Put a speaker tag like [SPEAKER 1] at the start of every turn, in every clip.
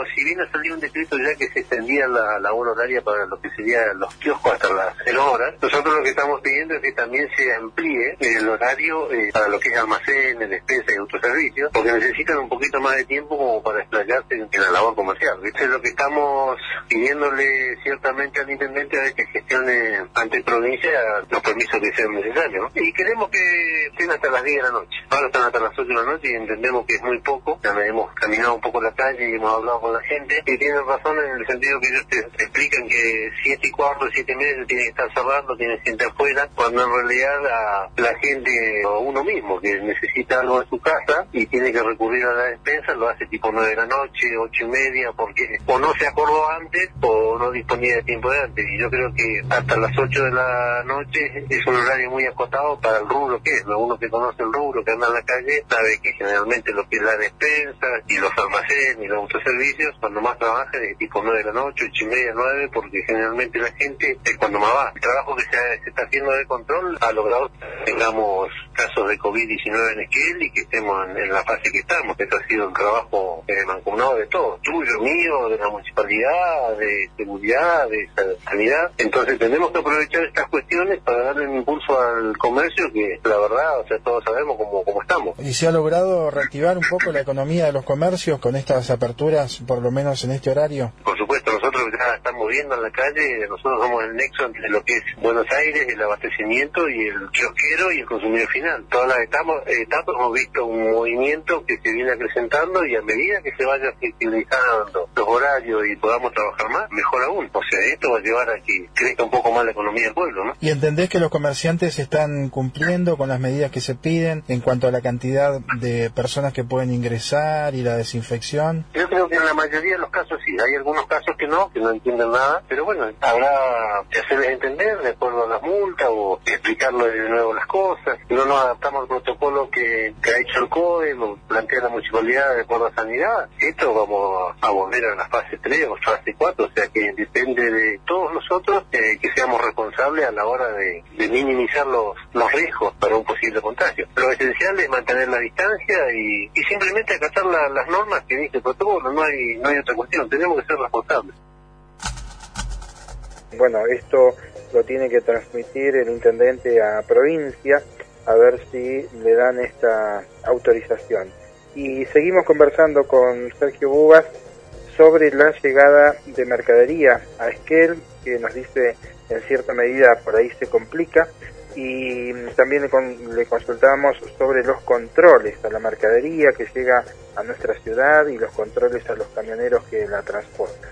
[SPEAKER 1] si bien ha salido un decreto ya que se extendía la labor horaria para lo que serían los kioscos hasta las 0 horas, nosotros lo que estamos pidiendo es que también se amplíe el horario para lo que es almacenes, despensa y autoservicios, porque necesitan un poquito más de tiempo como para explayarse en la labor comercial. Esto es lo que estamos pidiéndole ciertamente al intendente, a ver que gestione ante provincia los permisos que sean necesarios, ¿no? Y queremos que estén hasta las 10 de la noche. Ahora están hasta las 8 de la noche y entendemos que es muy poco. Ya hemos caminado un poco la calle y hemos hablado con la gente y tienen razón en el sentido que ellos te explican que 7:15, 7:30 tiene que estar cerrando, tiene gente afuera, cuando en realidad la gente o uno mismo que necesita algo en su casa y tiene que recurrir a la despensa lo hace tipo 9 de la noche, 8:30, porque o no se acordó antes o no disponía de tiempo de antes. Y yo creo que hasta las 8 de la noche es un horario muy acotado para el rubro que es, ¿no? Uno que conoce el rubro, que anda en la calle, sabe que generalmente lo que es la despensa y los almacenes y los autoservicios, cuando más trabaja es tipo 9 de la noche, 8:30, 9, porque generalmente la gente es cuando más va. El trabajo que se está haciendo de control ha logrado que tengamos casos de COVID-19 en Esquel y que estemos en la fase que estamos. Esto ha sido un trabajo mancomunado de todos, tuyo, mío, de la municipalidad, de seguridad, de sanidad. Entonces tenemos que aprovechar estas cuestiones para darle un impulso al comercio que la verdad, o sea, todos sabemos cómo estamos.
[SPEAKER 2] ¿Y se ha logrado reactivar un poco la economía de los comercios con estas aperturas, por lo menos en este horario?
[SPEAKER 1] Por supuesto, nosotros ya estamos viendo en la calle, nosotros somos el nexo entre lo que es Buenos Aires, el abastecimiento y el kiosquero y el consumidor final. Todas las etapas hemos visto un movimiento que se viene acrecentando y a medida que se vaya flexibilizando los horarios y podamos trabajar más, mejor aún. O sea, esto va a llevar a que crezca un poco más la economía del pueblo, ¿no?
[SPEAKER 2] ¿Y entendés que los comerciantes están cumpliendo con las medidas que se piden en cuanto a la cantidad de personas que pueden ingresar y la desinfección?
[SPEAKER 1] Yo creo que en la mayoría de los casos sí, hay algunos casos que no entienden nada, pero bueno, habrá que hacerles entender de acuerdo a las multas o explicarles de nuevo las cosas. No nos adaptamos al protocolo que ha hecho el COE, lo plantea la municipalidad de acuerdo a sanidad. Esto vamos a volver a la fase 3 o fase 4, o sea que depende de todos nosotros que seamos responsables a la hora de minimizar los riesgos para un posible contagio. Lo esencial es mantener la distancia y simplemente acatar las normas que dice el protocolo, no hay otra cuestión, tenemos que ser responsables.
[SPEAKER 3] Bueno, esto lo tiene que transmitir el intendente a provincia, a ver si le dan esta autorización. Y seguimos conversando con Sergio Bugas sobre la llegada de mercadería a Esquel, que nos dice en cierta medida por ahí se complica, y también le consultamos sobre los controles a la mercadería que llega a nuestra ciudad y los controles a los camioneros que la transportan.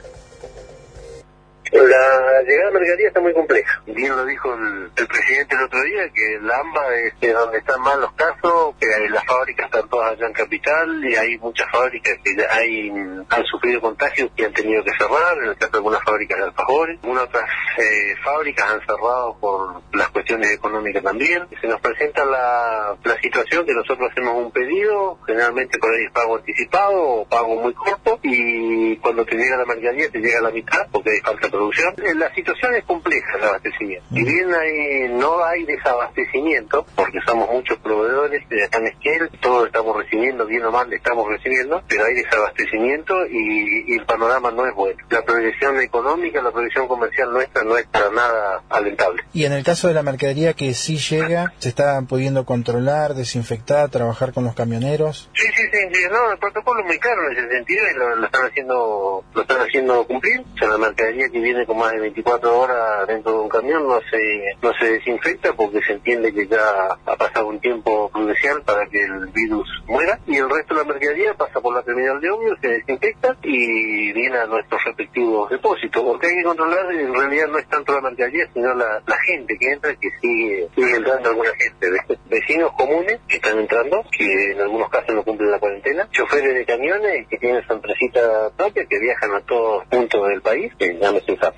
[SPEAKER 1] La llegada de mercadería está muy compleja. Bien lo dijo el presidente el otro día, que el AMBA es donde están más los casos, que las fábricas están todas allá en Capital y hay muchas fábricas que han sufrido contagios y han tenido que cerrar, en el caso de algunas fábricas de alfajores. Algunas otras fábricas han cerrado por las cuestiones económicas también. Se nos presenta la situación que nosotros hacemos un pedido, generalmente por ahí es pago anticipado o pago muy corto, y cuando te llega la mercadería te llega a la mitad porque hay falta de producción. La situación es compleja, el abastecimiento. Si bien no hay desabastecimiento, porque somos muchos proveedores de acá en Esquel, todos estamos recibiendo, bien o mal estamos recibiendo, pero hay desabastecimiento y el panorama no es bueno. La proyección económica, la proyección comercial nuestra no es para nada alentable.
[SPEAKER 2] Y en el caso de la mercadería que sí llega, ¿se está pudiendo controlar, desinfectar, trabajar con los camioneros?
[SPEAKER 1] Sí, no, el protocolo es muy claro en ese sentido y lo están haciendo cumplir. O sea, la mercadería que viene con más de 24 horas dentro de un camión no se desinfecta porque se entiende que ya ha pasado un tiempo prudencial para que el virus muera, y el resto de la mercadería pasa por la terminal de ómnibus, se desinfecta y viene a nuestros respectivos depósitos. Porque hay que controlar, en realidad no es tanto la mercadería sino la gente que entra, que sigue entrando alguna gente, vecinos comunes que están entrando, que en algunos casos no cumplen la cuarentena, choferes de camiones que tienen su empresita propia, que viajan a todos puntos del país, que llámese Zapa,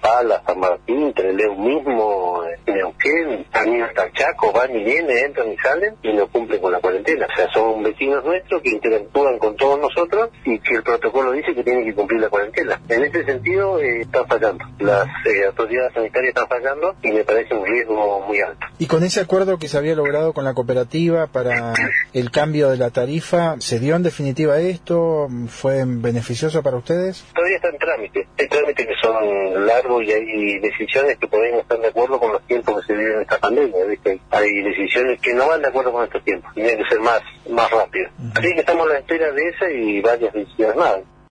[SPEAKER 1] Pala, San Martín, Trelew mismo, Neuquén, también hasta Chaco, van y vienen, entran y salen y no cumplen con la cuarentena. O sea, son vecinos nuestros que interactúan con todos nosotros y que el protocolo dice que tienen que cumplir la cuarentena. En ese sentido, están fallando. Las autoridades sanitarias están fallando y me parece un riesgo muy alto.
[SPEAKER 2] Y con ese acuerdo que se había logrado con la cooperativa para el cambio de la tarifa, ¿se dio en definitiva esto? ¿Fue beneficioso para ustedes?
[SPEAKER 1] Todavía está en trámite. Hay trámites que son largos y hay decisiones que podemos estar de acuerdo con los tiempos que se viven en esta pandemia, ¿viste? Hay decisiones que no van de acuerdo con estos tiempos. Tienen que ser más rápido. Así que estamos a la espera de esa y varias decisiones más.